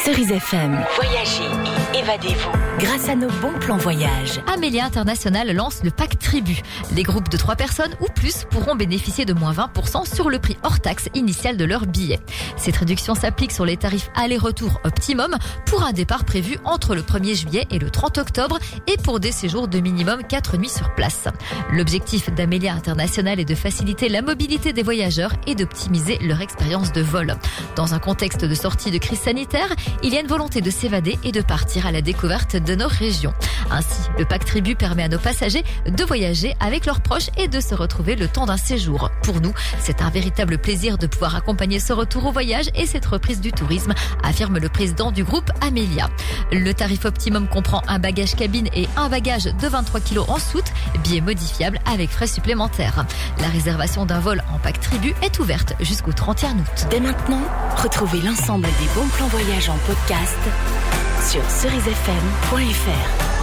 Cerise FM. Voyagez et évadez-vous grâce à nos bons plans voyage. Amelia International lance le pack Tribu. Les groupes de 3 personnes ou plus pourront bénéficier de moins 20% sur le prix hors taxe initial de leur billet. Cette réduction s'applique sur les tarifs aller-retour Optimum pour un départ prévu entre le 1er juillet et le 30 octobre et pour des séjours de minimum 4 nuits sur place. L'objectif d'Amelia International est de faciliter la mobilité des voyageurs et d'optimiser leur expérience de vol. Dans un contexte de sortie de crise sanitaire, il y a une volonté de s'évader et de partir à la découverte de nos régions. Ainsi, le pack Tribu permet à nos passagers de voyager avec leurs proches et de se retrouver le temps d'un séjour. Pour nous, c'est un véritable plaisir de pouvoir accompagner ce retour au voyage et cette reprise du tourisme, affirme le président du groupe Amelia. Le tarif Optimum comprend un bagage cabine et un bagage de 23 kg en soute, billet modifiable avec frais supplémentaires. La réservation d'un vol en pack Tribu est ouverte jusqu'au 31 août. Dès maintenant, retrouvez l'ensemble des bons plans voyage en podcast sur cerisefm.fr.